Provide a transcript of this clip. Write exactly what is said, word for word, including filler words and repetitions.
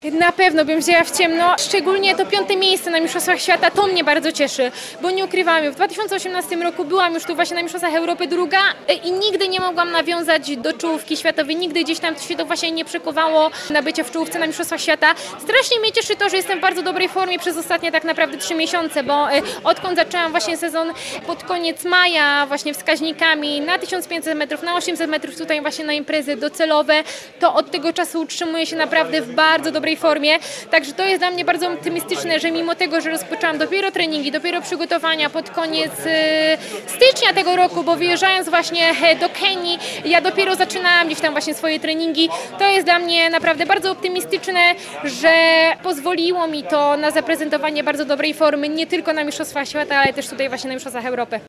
Na pewno bym wzięła w ciemno, szczególnie to piąte miejsce na Mistrzostwach Świata, to mnie bardzo cieszy, bo nie ukrywam, w dwa tysiące osiemnastym roku byłam już tu właśnie na Mistrzostwach Europy druga i nigdy nie mogłam nawiązać do czołówki światowej, nigdy gdzieś tam się to właśnie nie przekuwało na bycie w czołówce na Mistrzostwach Świata. Strasznie mnie cieszy to, że jestem w bardzo dobrej formie przez ostatnie tak naprawdę trzy miesiące, bo odkąd zaczęłam właśnie sezon pod koniec maja właśnie wskaźnikami na tysiąc pięćset metrów, na osiemset metrów tutaj właśnie na imprezy docelowe, to od tego czasu utrzymuję się naprawdę w bardzo dobrej formie, także to jest dla mnie bardzo optymistyczne, że mimo tego, że rozpoczęłam dopiero treningi, dopiero przygotowania pod koniec stycznia tego roku, bo wyjeżdżając właśnie do Kenii, ja dopiero zaczynałam gdzieś tam właśnie swoje treningi, to jest dla mnie naprawdę bardzo optymistyczne, że pozwoliło mi to na zaprezentowanie bardzo dobrej formy, nie tylko na Mistrzostwach Świata, ale też tutaj właśnie na Mistrzostwach Europy.